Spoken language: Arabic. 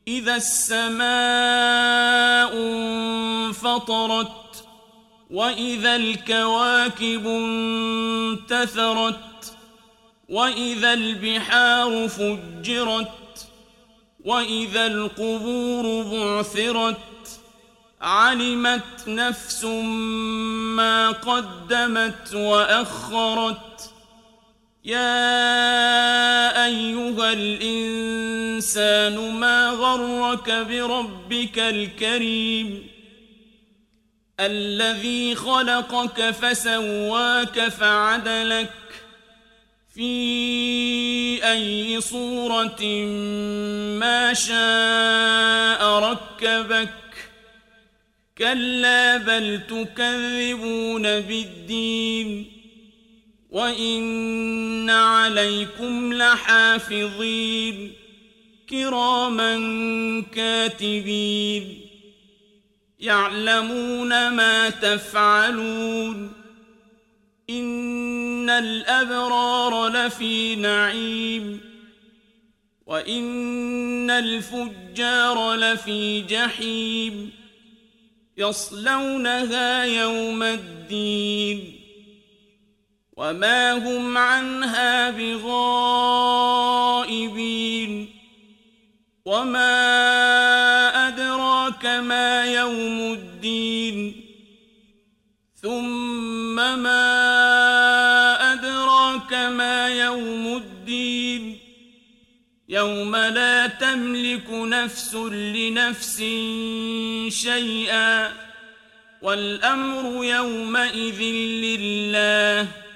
إذا السماء انفطرت وإذا الكواكب انتثرت وإذا البحار فجرت وإذا القبور بعثرت علمت نفس ما قدمت وأخرت يا أيها الإنسان ما غرك بربك الكريم الذي خلقك فسواك فعدلك في أي صورة ما شاء ركبك كلا بل تكذبون بالدين وإن عليكم لحافظين كراما كاتبين يعلمون ما تفعلون إن الأبرار لفي نعيم وإن الفجار لفي جحيم يصلونها يوم الدين وما هم عنها بغائبين وما أدراك ما يوم الدين ثم ما أدراك ما يوم الدين يوم لا تملك نفس لنفس شيئا والأمر يومئذ لله